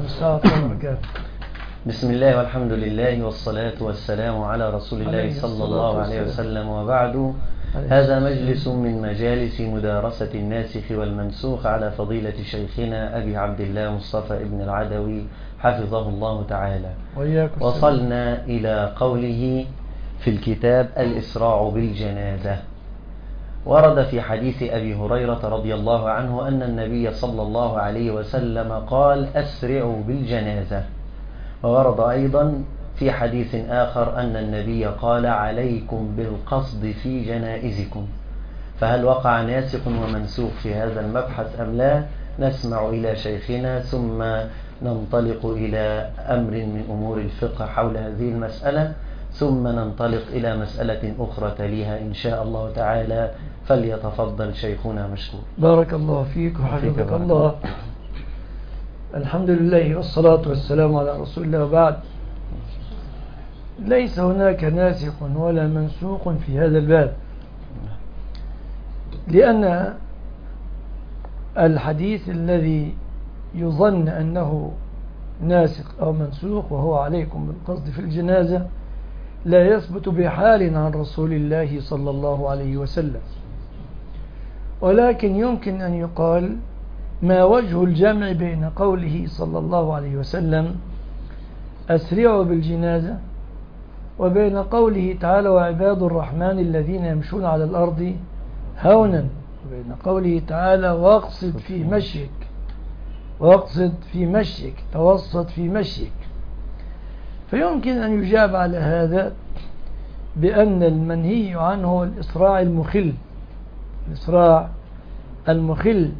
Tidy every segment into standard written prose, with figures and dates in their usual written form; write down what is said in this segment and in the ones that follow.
السلام عليكم. بسم الله والحمد لله والصلاة والسلام على رسول الله صلى الله عليه وسلم، وبعد. هذا مجلس من مجالس مدارسة الناسخ والمنسوخ على فضيلة شيخنا أبي عبد الله مصطفى ابن العدوي حفظه الله تعالى. وصلنا إلى قوله في الكتاب الإسراع بالجنازة. ورد في حديث أبي هريرة رضي الله عنه أن النبي صلى الله عليه وسلم قال: أسرعوا بالجنازة. وورد أيضا في حديث آخر أن النبي قال: عليكم بالقصد في جنائزكم. فهل وقع ناسخ ومنسوخ في هذا المبحث أم لا؟ نسمع إلى شيخنا ثم ننطلق إلى أمر من أمور الفقه حول هذه المسألة، ثم ننطلق إلى مسألة أخرى تليها إن شاء الله تعالى. فليتفضل شيخنا مشكور. بارك الله فيك وحفظك الله. الحمد لله والصلاة والسلام على رسول الله، وبعد. ليس هناك ناسخ ولا منسوخ في هذا الباب، لأن الحديث الذي يظن أنه ناسخ أو منسوخ وهو عليكم بالقصد في الجنازة لا يثبت بحال عن رسول الله صلى الله عليه وسلم، ولكن يمكن أن يقال: ما وجه الجمع بين قوله صلى الله عليه وسلم أسرعوا بالجنازة وبين قوله تعالى: وعباد الرحمن الذين يمشون على الأرض هونا، وبين قوله تعالى: واقصد في مشيك توسط في مشيك. فيمكن أن يجاب على هذا بأن المنهي عنه هو الإسراع المخل.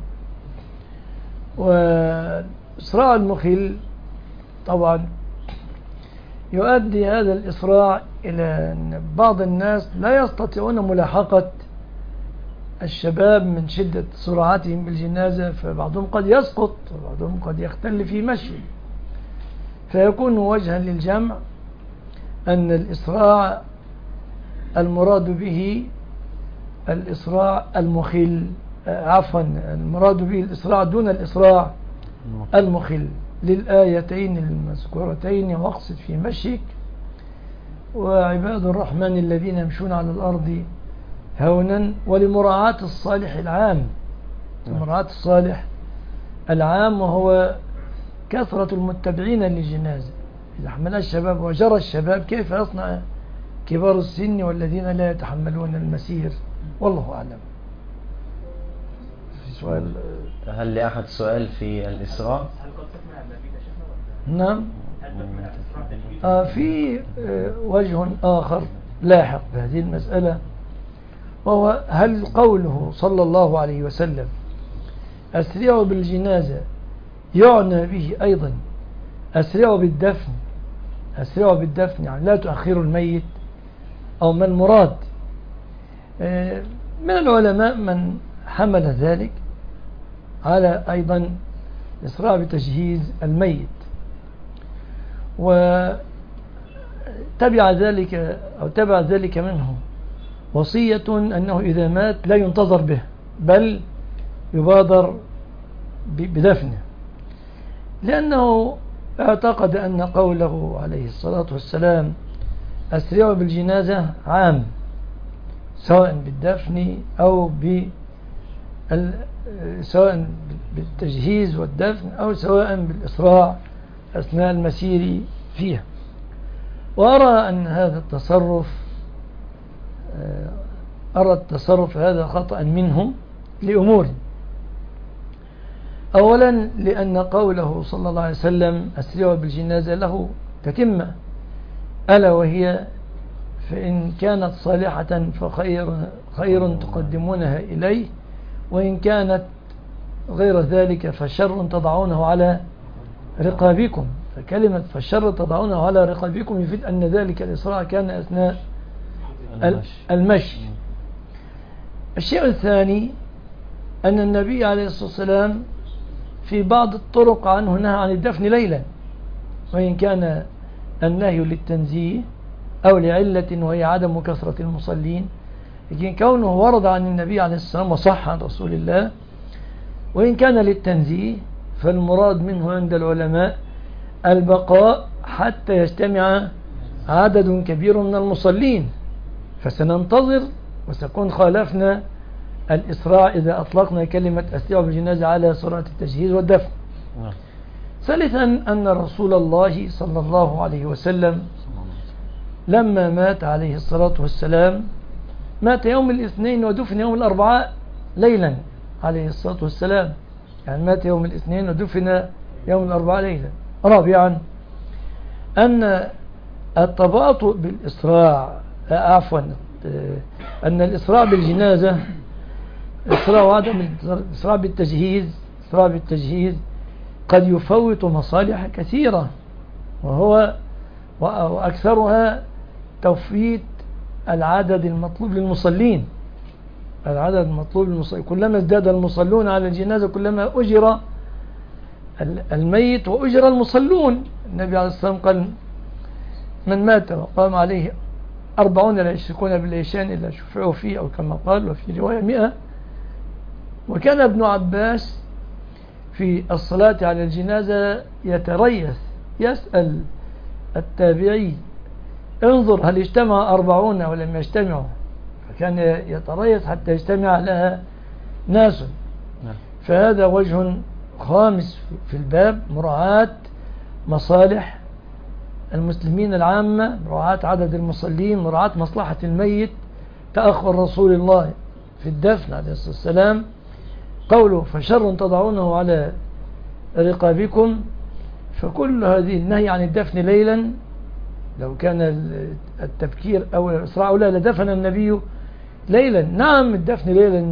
وإسراع المخل طبعا يؤدي هذا الإسراع إلى أن بعض الناس لا يستطيعون ملاحقة الشباب من شدة سرعتهم بالجنازة، فبعضهم قد يسقط وبعضهم قد يختل في مشي، فيكون وجها للجمع أن الإسراع المراد به الإسراع المخل، المراد به الإسراع دون الإسراع المخل، للآيتين المذكورتين: واقصد في مشيك وعباد الرحمن الذين يمشون على الأرض هونا، ولمراعاة الصالح العام، وهو كثرة المتبعين للجنازة. إذا حمل الشباب وجرى الشباب، كيف يصنع كبار السن والذين لا يتحملون المسير؟ والله أعلم. سؤال: هل لأحد سؤال في الإسراء؟ نعم. في وجه آخر لاحق بهذه المسألة، وهو: هل قوله صلى الله عليه وسلم أسرعوا بالجنازة يعنى به أيضا أسرعوا بالدفن، يعني لا تؤخروا الميت، أو ما المراد؟ من العلماء من حمل ذلك على أيضا الإسراع بتجهيز الميت، وتبع ذلك منه وصية أنه إذا مات لا ينتظر به، بل يبادر بدفنه، لأنه اعتقد أن قوله عليه الصلاة والسلام أسرعوا بالجنازة عام، سواء بالدفن أو سواء بالتجهيز والدفن، أو سواء بالإسراع أثناء المسير فيها. وأرى أن هذا التصرف هذا خطأ منهم لأمور: أولا، لأن قوله صلى الله عليه وسلم أسرعوا بالجنازة له تتمة، ألا وهي: فإن كانت صالحة فخير تقدمونها إليه، وإن كانت غير ذلك فشر تضعونه على رقابكم. فكلمة فالشر تضعونه على رقابكم يفيد أن ذلك الإسراع كان أثناء المشي. الشيء الثاني أن النبي عليه الصلاة والسلام في بعض الطرق عنه نهى عن الدفن ليلا، وإن كان النهي للتنزيه أو لعلة وهي عدم كثرة المصلين، لكن كونه ورد عن النبي عليه الصلاة والسلام وصح عن رسول الله، وإن كان للتنزيه فالمراد منه عند العلماء البقاء حتى يجتمع عدد كبير من المصلين، فسننتظر وسنكون خالفنا الإسراع إذا أطلقنا كلمة أسرع بالجنازة على سرعة التجهيز والدفن. ثالثا أن رسول الله صلى الله عليه وسلم لما مات عليه الصلاة والسلام مات يوم الاثنين ودفن يوم الأربعاء ليلا عليه الصلاة والسلام، يعني مات يوم الاثنين ودفن يوم الأربعاء ليلا. رابعا أن التباطؤ بالإسراع أن الإسراع بالجنازة إسراع بالتجهيز قد يفوت مصالح كثيرة، وأكثرها توفيت العدد المطلوب للمصلين. كلما ازداد المصلون على الجنازة كلما أجر الميت وأجر المصلون. النبي عليه الصلاة والسلام قال: من مات وقام عليه 40 لا يشركون بالله شيئا إلا شفعوا فيه، أو كما قال، وفي رواية 100. وكان ابن عباس في الصلاة على الجنازة يتريث يسأل التابعي: انظر هل اجتمع 40 أو لم يجتمعوا؟ فكان يتريث حتى يجتمع لها ناس. فهذا وجه خامس في الباب: مراعاة مصالح المسلمين العامة، مراعاة عدد المصلين، مراعاة مصلحة الميت. تأخر رسول الله في الدفن عليه الصلاة والسلام، قوله: فشر تضعونه على رقابكم. فكل هذه النهي عن الدفن ليلا، لو كان التبكير أو الإسراع أولى لدفن النبي ليلا. نعم، الدفن ليلا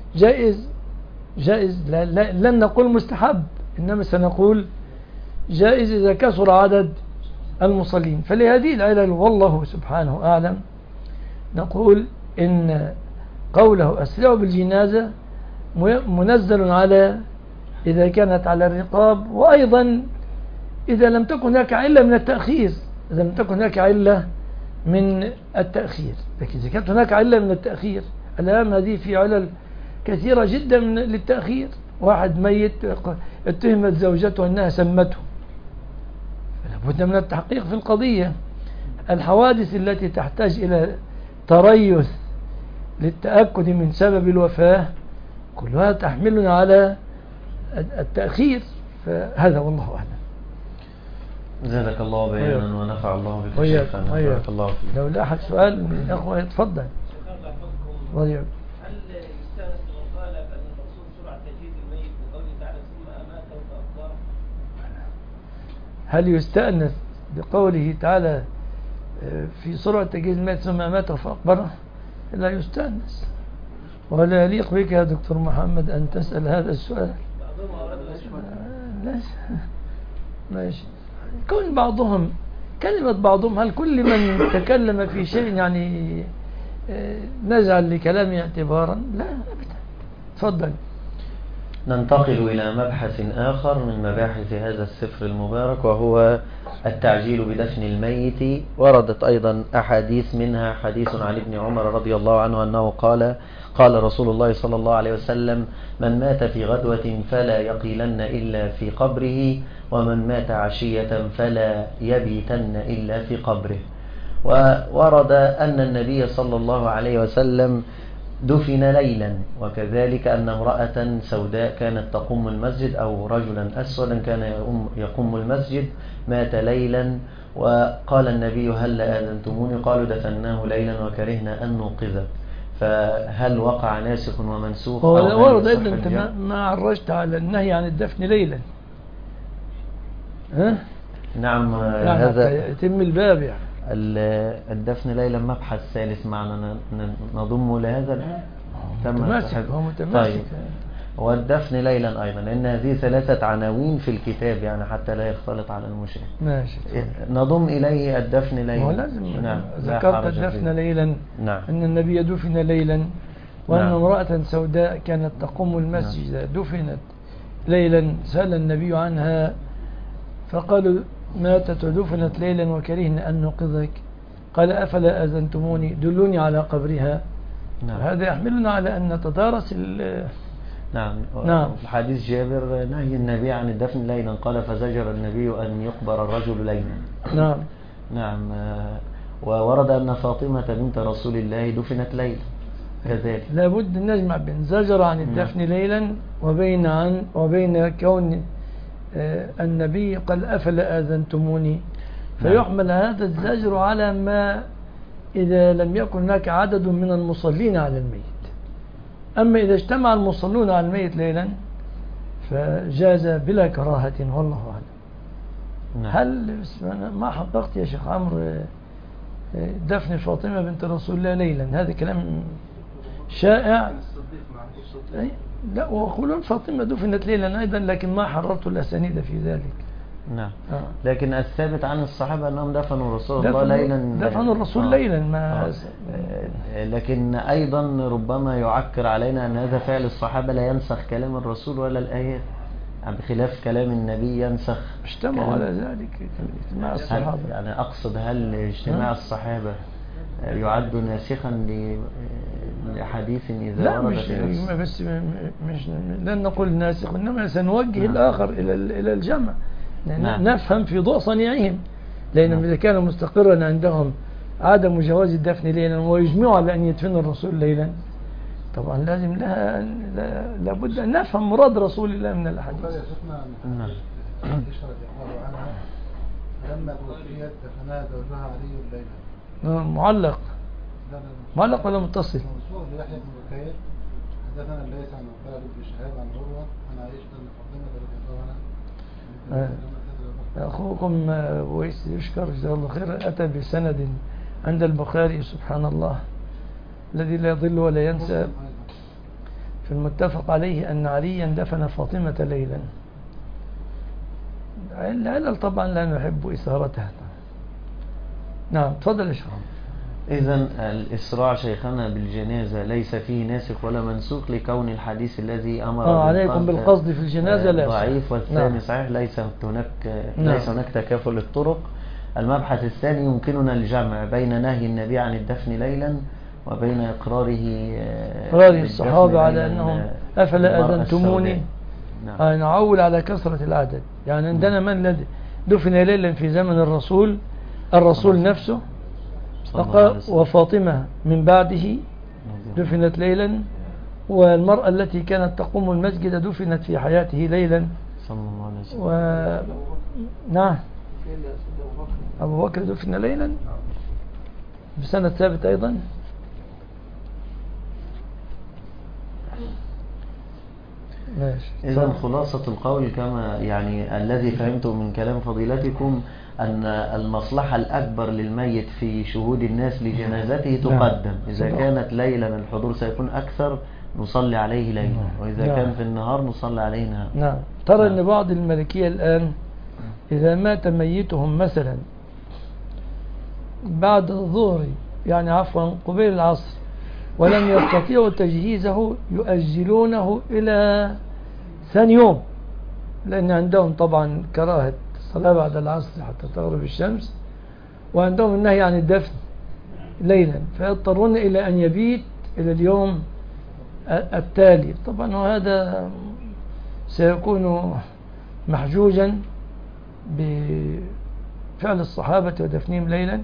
جائز لن نقول مستحب، إنما سنقول جائز إذا كثر عدد المصلين. فلهذه العلل والله سبحانه أعلم نقول إن قوله أسرعوا بالجنازة منزل على إذا كانت على الرقاب، وأيضا إذا لم تكن هناك علة من التأخير، لكن إذا كانت هناك علة من التأخير، الآن هذه في علل كثيرة جدا للتأخير. واحد ميت اتهمت زوجته أنها سمته، فلابد من التحقيق في القضية. الحوادث التي تحتاج إلى تريث للتأكد من سبب الوفاة كلها تحملنا على التأخير. فهذا والله أعلم. زادك الله بيانا ونفع الله بك شيخنا. بارك الله فيك. لو لا أحد سؤال من الأخوة يتفضل. هل يستانس من قال أن المقصود سرعة تجهيز الميت بقوله تعالى ثم أماته فأقبره؟ هل يستأنس بقوله تعالى في سرعة تجهيز الميت ثم أماته فأقبره؟ لا يستأنس، ولا يليق بك يا دكتور محمد أن تسأل هذا السؤال. ماشي. كون بعضهم كلمة بعضهم، هل كل من تكلم في شيء يعني نجعل لكلامه اعتبارا؟ لا أبدا. تفضل. ننتقل إلى مبحث آخر من مباحث هذا السفر المبارك، وهو التعجيل بدفن الميت. وردت أيضا أحاديث، منها حديث عن ابن عمر رضي الله عنه أنه قال رسول الله صلى الله عليه وسلم: من مات في غدوة فلا يقيلن إلا في قبره، ومن مات عشية فلا يبيتن إلا في قبره. وورد أن النبي صلى الله عليه وسلم دفن ليلا، وكذلك أن امرأة سوداء كانت تقوم المسجد، أو رجلا أسودا كان يقوم المسجد، مات ليلا. وقال النبي: هل آذنتموني؟ قالوا: دفناه ليلا وكرهنا أن نوقظه. فهل وقع ناسخ ومنسوخ؟ ورد أيضا أنت ما عرجت على النهي عن الدفن ليلا. نعم، هذا يتم الباب يعني. الدفن ليلا مبحث ثالث معنا نضمه لهذا. متماسك. طيب، والدفن ليلا أيضا، لأن هذه 3 عناوين في الكتاب يعني حتى لا يختلط على المشاهد. ماشي. نضم إليه الدفن ليلا. هو لازم. نعم. ذكرت الدفن ليلا. نعم. أن النبي دفن ليلا، وأن امرأة سوداء كانت تقوم المسجد دفنت ليلا. سأل النبي عنها فقالوا: ماتت ودفنت ليلا وكرهنا أن نوقظك. قال: أفلا أذنتموني؟ دلوني على قبرها. نعم. هذا يحملنا على أن نتدارس نعم. نعم. في حديث جابر نهي النبي عن الدفن ليلا، قال فزجر النبي أن يقبر الرجل ليلا. نعم. نعم. وورد أن فاطمة بنت رسول الله دفنت ليلا كذلك. لابد أن نجمع بين زجر عن الدفن ليلا وبين كون النبي قال أفلا آذنتموني، فيحمل هذا الزجر على ما إذا لم يكن هناك عدد من المصلين على الميت. أما إذا اجتمع المصلون على الميت ليلا فجاز بلا كراهة والله أعلم. هل ما حققت يا شيخ عمرو دفن فاطمة بنت رسول الله ليلا؟ هذا كلام شائع. لا، ويقولون فاطمة دفنت ليلا أيضا، لكن ما حررت الأسانيد في ذلك. نعم. لكن الثابت عن الصحابة أنهم دفنوا رسول الله ليلا. دفنوا الرسول ليلا ما لكن أيضا ربما يعكر علينا أن هذا فعل الصحابة لا ينسخ كلام الرسول ولا الآيات، بخلاف كلام النبي ينسخ. اجتمعوا على ذلك اجتماع الصحابة. يعني أقصد هل اجتماع الصحابة يعد ناسخا لحديث إذا لا ورد مش لن نقول ناسخ، إنما سنوجه الآخر إلى الجمع. نفهم في ضوء صنيعهم، لأنهم إذا كانوا مستقرا عندهم عدم جواز الدفن ليلا ويجمعوا على أن يدفن الرسول ليلا، طبعا لازم لابد أن نفهم مراد رسول الله من الحديث. نعم. لما توفيت دفنها زوجها علي الليلة. معلق ولا متصل؟ موصول ليحيى بن بكير حدثنا الليث عن خالد بن شهاب عن عروة عن عائشة بن فاطمة رضي الله عنها. أخوكم ويس يشكر جزاه الله خير أتى بسند عند البخاري سبحان الله الذي لا يضل ولا ينسى، في المتفق عليه أن عليا دفن فاطمة ليلا. العلل طبعا لا نحب إثارتها. نعم تفضل يا شيخ. إذن الإسراع شيخنا بالجنازة ليس فيه ناسخ ولا منسوخ، لكون الحديث الذي أمر عليكم بالقصد في الجنازة لا ضعيف، والثاني صحيح ليس هناك تكافل الطرق. المبحث الثاني يمكننا الجمع بين نهي النبي عن الدفن ليلا وبين إقراره الصحابة على أنهم أفلا أذنتموني. نعول على كثرة العدد. يعني عندنا من الذي دفن ليلا في زمن الرسول نفسه، وفاطمة من بعده دفنت ليلا، والمرأة التي كانت تقوم المسجد دفنت في حياته ليلا صلى الله عليه وسلم. نعم أبو بكر دفن ليلا بسنة ثابت أيضا. إذن خلاصة القول كما يعني الذي فهمته من كلام فضيلتكم أن المصلحة الأكبر للميت في شهود الناس لجنازته تقدم. إذا كانت ليلا الحضور سيكون أكثر نصلي عليه ليلا، وإذا كان في النهار نصلي عليه نهار. نعم. ترى أن بعض الملكية الآن إذا مات ميتهم مثلا بعد الظهر، يعني عفوا قبيل العصر، ولم يستطيعوا تجهيزه يؤجلونه إلى ثاني يوم، لأن عندهم طبعا كراهة الصلاة بعد العصر حتى تغرب الشمس، وعندهم النهي عن الدفن ليلا، فيضطرون إلى أن يبيت إلى اليوم التالي. طبعا وهذا سيكون محجوجا بفعل الصحابة ودفنهم ليلا،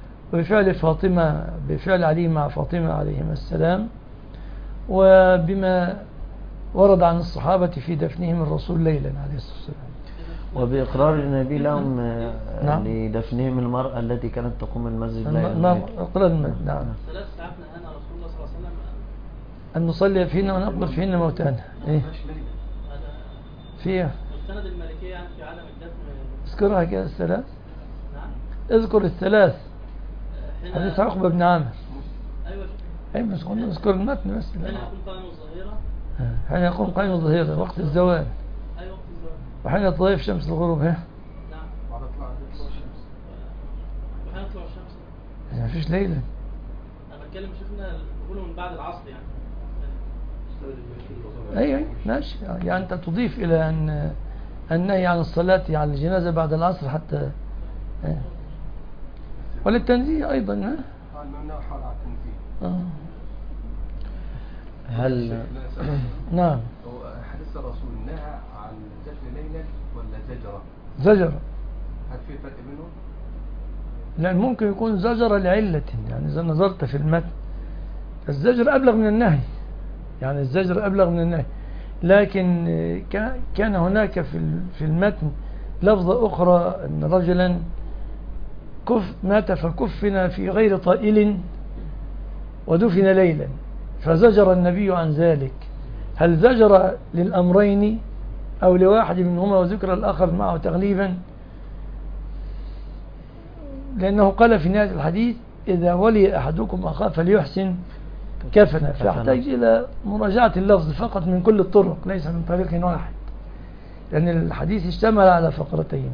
بفعل علي مع فاطمة عليهما السلام، وبما ورد عن الصحابة في دفنهم الرسول ليلا عليه الصلاة والسلام، وبإقرار النبي لهم لدفنهم المرأة التي كانت تقوم المسجد ليلا. إقرار المسجد. نعم. 3 ساعات نهانا رسول الله صلى الله عليه وسلم أن نصلي فينا ونقبر فينا موتانا. إيه فيها مستند المالكية يعني في عدم الدفن. اذكرها كده الثلاث. نعم. اذكر الثلاث. حديث عقبة بن عامر. أيوة بس قلنا اذكر المتن بس. حين يقوم قائم الظهيرة. حين يقوم قائم الظهيرة وقت الزوال. أي وقت الزوال. وحين تضيف شمس الغروب. نعم. وحين تطلع الشمس. ما فيش ليلة. أنا بتكلم شفنا بيقولوا من بعد العصر يعني. أيوة ماشي. يعني أنت تضيف إلى أن النهي عن الصلاة على الجنازة بعد العصر حتى وللتنزيه أيضا. هل نعم. هو لسه الرسول نهى عن دفن ليلا ولا زجرة؟ زجر. هل في فرق بينهم؟ لأن ممكن يكون زجر لعلة، يعني إذا نظرت في المتن الزجر أبلغ من النهي، يعني الزجر أبلغ من النهي، لكن كان هناك في المتن لفظة أخرى أن رجلا مات فكفن في غير طائل ودفن ليلا فزجر النبي عن ذلك. هل زجر للأمرين أو لواحد منهما وذكر الآخر معه تغليبا؟ لأنه قال في نهاية الحديث إذا ولي أحدكم أخاه فليحسن كفنا، فاحتاج إلى مراجعة اللفظ فقط من كل الطرق ليس من طريق واحد، لأن الحديث اشتمل على فقرتين،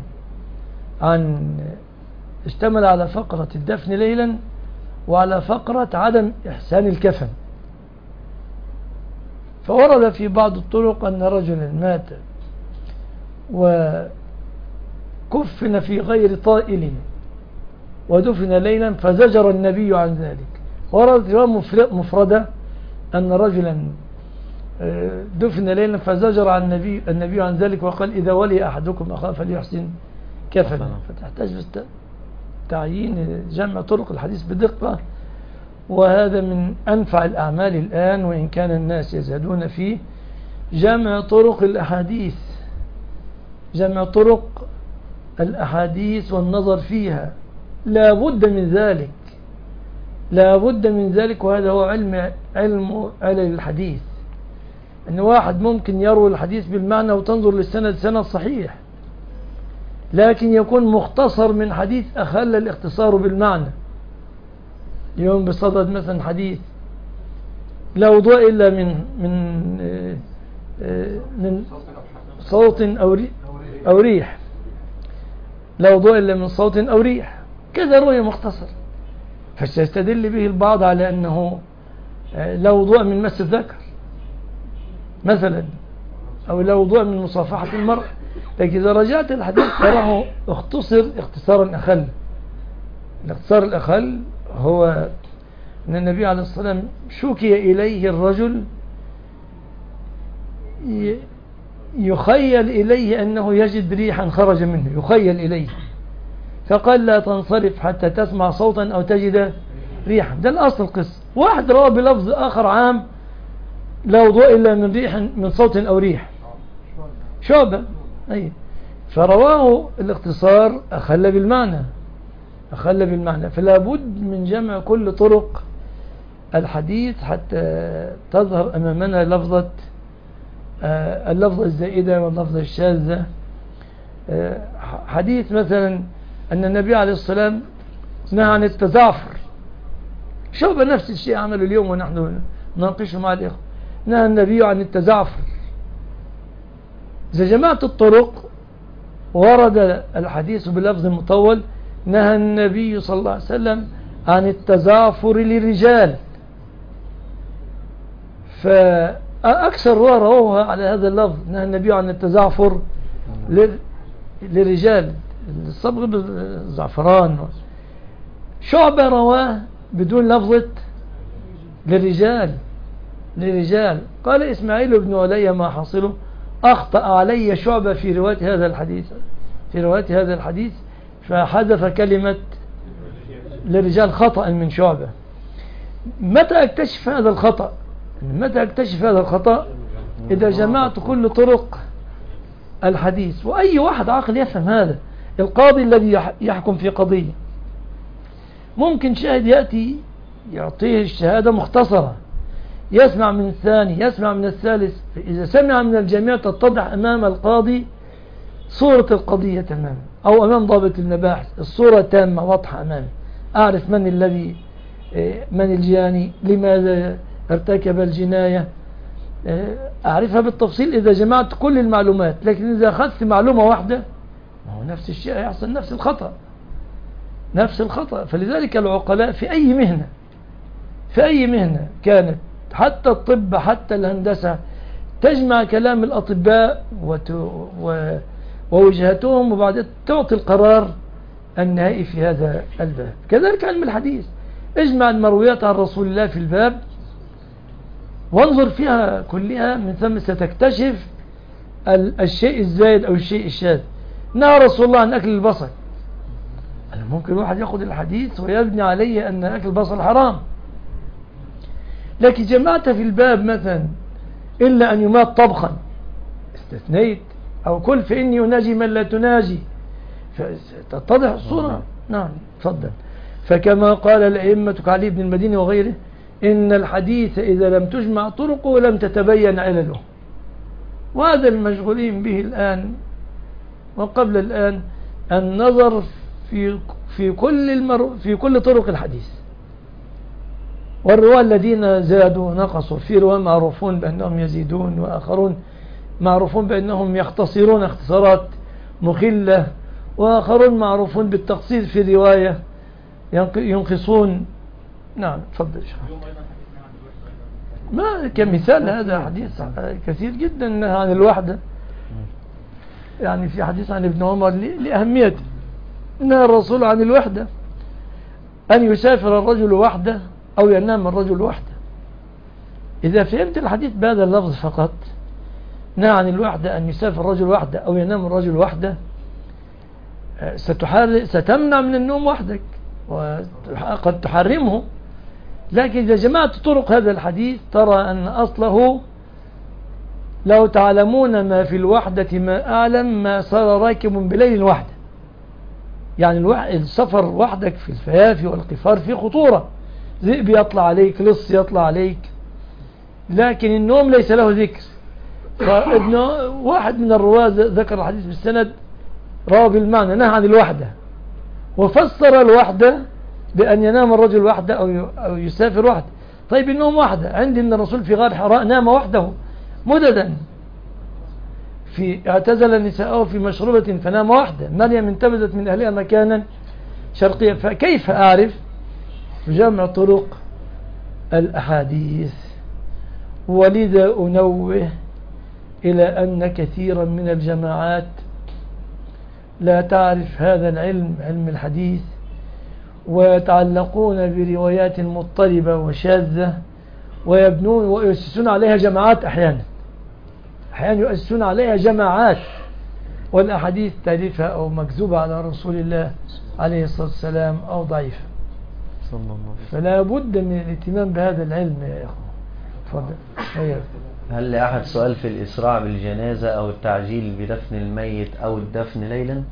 اشتمل على فقرة الدفن ليلا وعلى فقرة عدم إحسان الكفن. فورد في بعض الطرق أن رجلا مات وكفن في غير طائل ودفن ليلا فزجر النبي عن ذلك. وردت رواية مفردة أن رجلا دفن ليلا فزجر عن النبي عن ذلك وقال إذا ولي أحدكم أخاه فليحسن كفنا. فتحتاج تعيين جمع طرق الحديث بدقة، وهذا من أنفع الأعمال الآن وإن كان الناس يزهدون فيه، جمع طرق الأحاديث، جمع طرق الأحاديث والنظر فيها، لا بد من ذلك، لا بد من ذلك. وهذا هو علم الحديث، أن واحد ممكن يروي الحديث بالمعنى وتنظر للسند سند صحيح، لكن يكون مختصر من حديث أخل الاختصار بالمعنى. اليوم بصدد مثلا حديث لا وضوء إلا من صوت أو ريح، لا وضوء إلا من صوت أو ريح، كذا رؤية مختصر، فسيستدل به البعض على أنه لا وضوء من مس الذكر مثلا، أو لا وضوء من مصافحة المرء. لكن إذا رجعت الحديث تراه اختصر اختصارا أخل. الاختصار الأخل هو أن النبي عليه الصلاة والسلام شكي إليه الرجل يخيل إليه أنه يجد ريحا خرج منه، يخيل إليه، فقال لا تنصرف حتى تسمع صوتا أو تجد ريحا. ده الأصل القصة. واحد روى بلفظ آخر عام لا وضوء إلا من ريح من صوت أو ريح، شعبة أي، فرواه الاختصار أخل بالمعنى. فلا بد من جمع كل طرق الحديث حتى تظهر أمامنا اللفظة الزائدة واللفظة الشاذة. حديث مثلا أن النبي عليه الصلاة والسلام نهى عن التزعفر، شعبة نفس الشيء عمله اليوم ونحن نناقشه مع الإخوة، نهى النبي عن التزعفر. إذا جمعت الطرق ورد الحديث بلفظ مطول نهى النبي صلى الله عليه وسلم عن التزعفر للرجال، فأكثر رواه على هذا اللفظ نهى النبي عن التزعفر للرجال، الصبغ بالزعفران. شعبة رواه بدون لفظة للرجال. قال إسماعيل بن علي ما حصله أخطأ علي شعبة في رواية هذا الحديث فحذف كلمة للرجال خطأ من شعبة. متى اكتشف هذا الخطأ؟ إذا جمعت كل طرق الحديث، وأي واحد عاقل يفهم هذا. القاضي الذي يحكم في قضية ممكن شاهد يأتي يعطيه الشهادة مختصرة، يسمع من الثاني، يسمع من الثالث، إذا سمع من الجميع تتضح أمام القاضي صورة القضية تماما، أو أمام ضابط المباحث الصورة تامة واضحة أمامه، أعرف من الجاني، لماذا ارتكب الجناية، أعرفها بالتفصيل إذا جمعت كل المعلومات. لكن إذا أخذت معلومة واحدة ما هو نفس الشيء يحصل نفس الخطأ. فلذلك العقلاء في أي مهنة كانت، حتى الطب حتى الهندسة، تجمع كلام الأطباء ووجهتهم وبعدين تعطي القرار النهائي في هذا الباب. كذلك علم الحديث، اجمع المرويات عن رسول الله في الباب وانظر فيها كلها، من ثم ستكتشف الشيء الزايد أو الشيء الشاذ. نهى رسول الله عن أكل البصل. ممكن واحد يأخذ الحديث ويبني عليه أن أكل البصل حرام، لكن جمعت في الباب مثلا إلا أن يمات طبخا استثنيت، أو كل فإني أناجي من لا تناجي، فتتضح الصورة. نعم تفضل. فكما قال الأئمة كعلي بن المديني وغيره إن الحديث إذا لم تجمع طرقه لم تتبين علله، وهذا المشغولين به الآن وقبل الآن النظر في كل طرق الحديث، والرواة الذين زادوا نقصوا، في رواة معروفون بأنهم يزيدون، وآخرون معروفون بأنهم يختصرون اختصارات مخلة، وآخرون معروفون بالتقصير في الرواية ينقصون. نعم تفضل شيخ. ما كمثال هذا حديث كثير جدا عن الوحدة، يعني في حديث عن ابن عمر لأهميته نهى الرسول عن الوحدة، أن يسافر الرجل وحده أو ينام الرجل وحده. إذا فهمت الحديث بهذا اللفظ فقط، نهى عن الوحدة أن يسافر الرجل وحده أو ينام الرجل وحده، ستمنع من النوم وحدك وقد تحرمه. لكن إذا جمعت طرق هذا الحديث ترى أن أصله لو تعلمون ما في الوحدة ما أعلم ما صار راكب بليل وحده. يعني السفر وحدك في الفيافي والقفار في خطورة، ذئب يطلع عليك، لص يطلع عليك، لكن النوم ليس له ذكر. واحد من الرواة ذكر الحديث بالسند روى بالمعنى نهى عن الوحدة، وفسر الوحدة بأن ينام الرجل وحده أو يسافر وحده. طيب النوم وحده، عندي أن الرسول في غار حراء نام وحده مددا، اعتزل نساءه في مشروبة فنام وحده، مريم انتبذت من أهلها مكانا شرقيا. فكيف أعرف جمع طرق الأحاديث؟ ولذا أنوه إلى أن كثيرا من الجماعات لا تعرف هذا العلم، علم الحديث، ويتعلقون بروايات مضطربة وشاذة ويبنون ويؤسسون عليها جماعات، أحيانا يؤسسون عليها جماعات، والأحاديث تالفة أو مكذوبة على رسول الله عليه الصلاة والسلام أو ضعيفة. فلا بد من الاهتمام بهذا العلم يا أخوة. تفضل. هل لأحد سؤال في الإسراع بالجنازة أو التعجيل بدفن الميت أو الدفن ليلا؟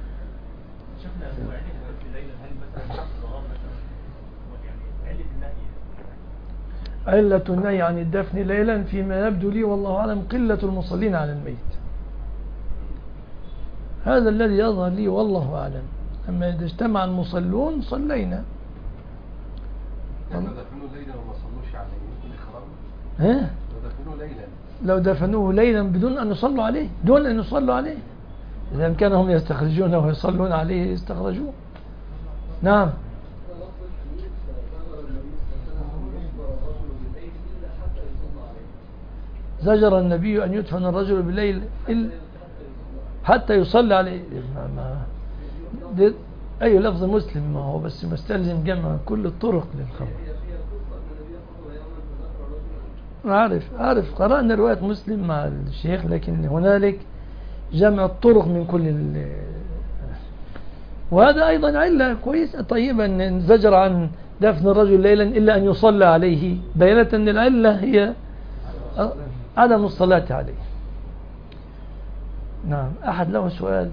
علة النهي عن الدفن ليلا فيما يبدو لي والله أعلم قلة المصلين على الميت، هذا الذي يظهر لي والله أعلم. أما إذا اجتمع المصلون صلينا. لو دفنوه ليلا وما صلوش عليه يكون إخرام؟ لو دفنوه ليلا بدون أن يصلوا عليه، دون أن يصلوا عليه، إذا كانوا هم يستخرجونه ويصلون عليه يستخرجوه. نعم. زجر النبي أن يدفن الرجل بالليل حتى يصلي عليه. أي لفظ مسلم، ما هو بس مستلزم جمع كل الطرق للخبر. عارف قرأنا رواية مسلم مع الشيخ، لكن هنالك جمع الطرق من كل وهذا أيضا علة كويسة طيبة أن زجر عن دفن الرجل ليلا إلا أن يصلى عليه، بينة أن العلة هي عدم الصلاة عليه. نعم. أحد له سؤال؟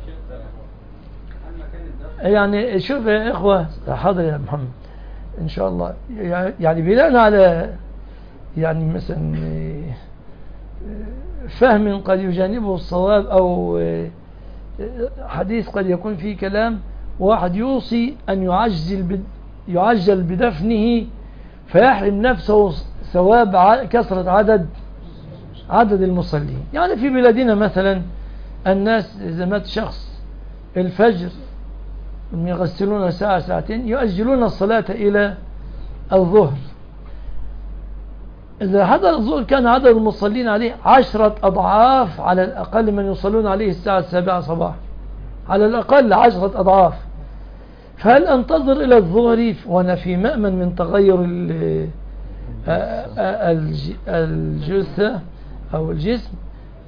يعني شوف يا إخوة، حاضر يا محمد إن شاء الله. يعني بناء على يعني مثلا فهم قد يجانبه الصواب أو حديث قد يكون فيه كلام، واحد يوصي أن يعجل بدفنه فيحرم نفسه ثواب كثرة عدد المصلين. يعني في بلادنا مثلا الناس إذا مات شخص الفجر يغسلون ساعة ساعتين، يؤجلون الصلاة إلى الظهر. إذا حضر الظهر كان عدد المصلين عليه 10 أضعاف على الأقل من يصلون عليه الساعة 7 صباحا، على الأقل 10 أضعاف. فهل أنتظر إلى الظهر وأنا في مأمن من تغير الجثة أو الجسم،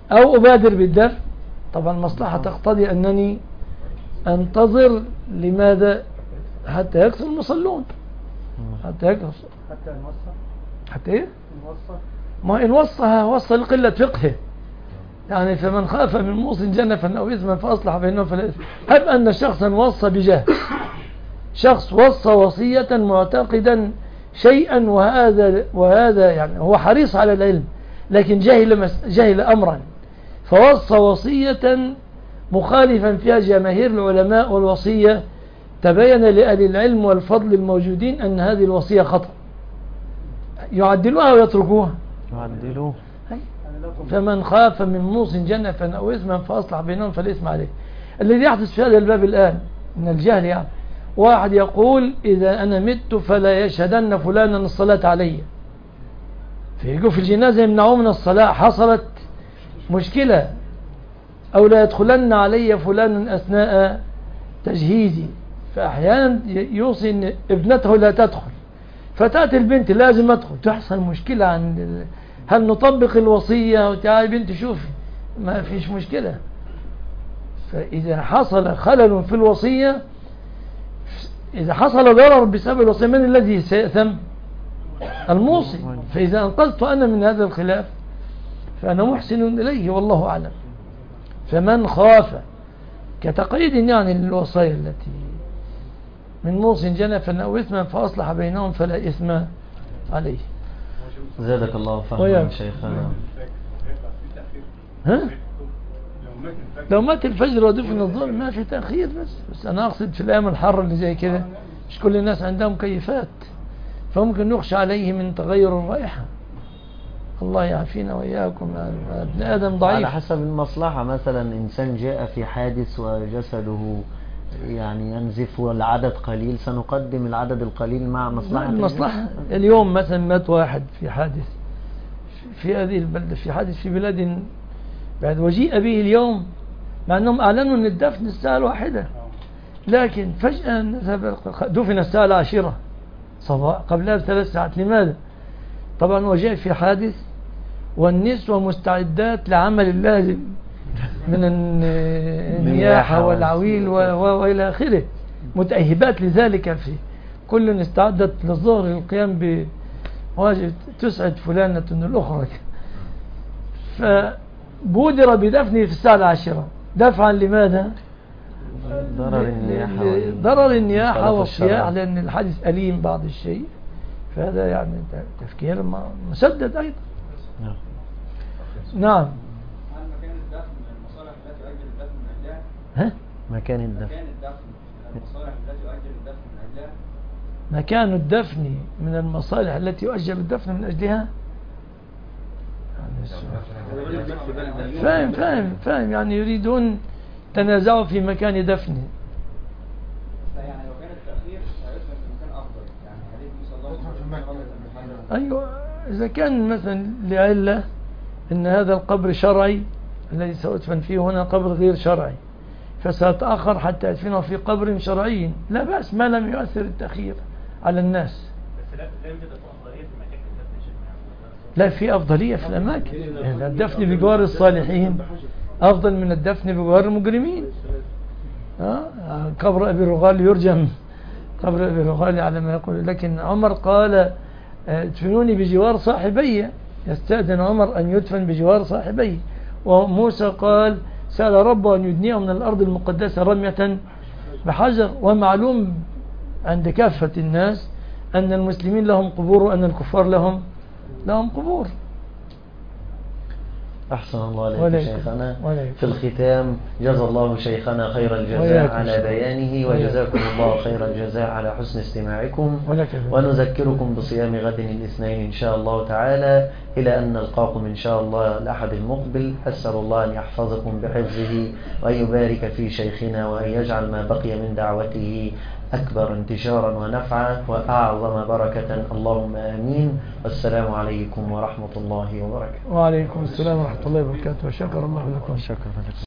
أو أبادر بالدفن. طبعا المصلحة تقتضي أنني أنتظر. لماذا؟ حتى يكثر المصلون، حتى يكثر، حتى نوصل. حتى إيه؟ نوصل. ما إن وصل لقلة فقهه. يعني فمن خاف من موص جنفا أو إثما فأصلح بينهم فلا إثم. هب أن شخصا وصى بجهل، شخص وصى وصية معتقدا شيئا، وهذا يعني هو حريص على العلم لكن جهل أمرا، فوصى وصية مخالفا فيها جماهير العلماء، والوصية تبين لأهل العلم والفضل الموجودين أن هذه الوصية خطأ، يعدلوها ويتركوها. يعدلوه. فمن خاف من موص جنفا أو إثما فأصلح بينهم فلا إثم عليه. الذي يحدث في هذا الباب الآن من الجهل، يعني واحد يقول إذا أنا مت فلا يشهدن فلانا الصلاة علي، فيجوا في الجنازة يمنعوه من الصلاة، حصلت مشكلة. أو لا يدخلن علي فلان أثناء تجهيزي، فأحيانا يوصي أن ابنته لا تدخل، فتأتي البنت لازم أدخل، تحصل مشكلة عن هل نطبق الوصية؟ وتعالي بنت شوفي، ما فيش مشكلة. فإذا حصل خلل في الوصية، إذا حصل ضرر بسبب الوصية، من الذي سيأثم؟ الموصي. فإذا أنقذت أنا من هذا الخلاف فأنا محسن إليه والله أعلم. فمن خاف كتقييد يعني للوصايا التي من موص جنفا أو إثما فأصلح بينهم فلا إثم عليه. زادك الله فهما شيخنا. ها؟ لو مات الفجر ودفن الظهر ما في تأخير، بس أنا أقصد في الأيام الحر اللي زي كده مش كل الناس عندهم مكيفات، فممكن نخشى عليه من تغير الرائحة. الله يعافينا وإياكم. ابن آدم ضعيف. على حسب المصلحة، مثلا إنسان جاء في حادث وجسده يعني ينزف والعدد قليل، سنقدم العدد القليل مع مصلحة المصلحة. اليوم مثلا مات واحد في حادث في هذه البلدة، في حادث في بلاد بعد، وجيء به اليوم مع أنهم أعلنوا أن الدفن الساعة 1، لكن فجأة دفن الساعة 10 صباح قبلها ب3 ساعات. لماذا؟ طبعا وجاء في حادث والنسوة مستعدات لعمل اللازم من النياحة والعويل وإلى آخره، متأهبات لذلك. في كل استعدت للظهر للقيام بواجب تسعد فلانة الأخرى، فبودر بدفنه في الساعة 10 دفعا لماذا؟ ضرر النياحة والصياح، لأن الحادث أليم بعض الشيء. فهذا يعني تفكير مسدد أيضا. نعم. هل مكان الدفن من المصالح التي يؤجل الدفن من أجلها؟ ها؟ مكان الدفن من المصالح التي يؤجل الدفن من أجلها؟ مكان الدفن من المصالح التي يؤجل الدفن من أجلها. فاهم يعني يريدون تنازعوا في مكان دفنه. يعني لو كان التأخير هيدفن في مكان أفضل، يعني حديث صلى الله عليه وسلم. أيوة، إذا كان مثلا لعلة إن هذا القبر شرعي الذي سأدفن فيه هنا قبر غير شرعي، فسأتأخر حتى أدفنه في قبر شرعي، لا بأس ما لم يؤثر التأخير على الناس. بس لا يوجد أفضلية في مكان الدفن. لا، في أفضلية في الأماكن. يعني الدفن بجوار الصالحين أفضل من الدفن بجوار المجرمين. قبر أبي رغال يرجم، قبر أبي رغال على ما يقول. لكن عمر قال ادفنوني بجوار صاحبي، يستأذن عمر أن يدفن بجوار صاحبي. وموسى قال سأل ربه أن يدنيه من الأرض المقدسة رمية بحجر. ومعلوم عند كافة الناس أن المسلمين لهم قبور وأن الكفار لهم قبور. أحسن الله عليك شيخنا. في الختام جزا الله شيخنا خير الجزاء على بيانه، وجزاكم الله خير الجزاء على حسن استماعكم، ونذكركم بصيام غد الاثنين إن شاء الله تعالى، إلى أن نلقاكم إن شاء الله الأحد المقبل. أسأل الله أن يحفظكم بحفظه، وأن يبارك في شيخنا، وأن يجعل ما بقي من دعوته أكبر انتشارا ونفعا وأعظم بركة، اللهم آمين. والسلام عليكم ورحمة الله وبركاته. وعليكم السلام ورحمة الله وبركاته. وشكر الله لكم.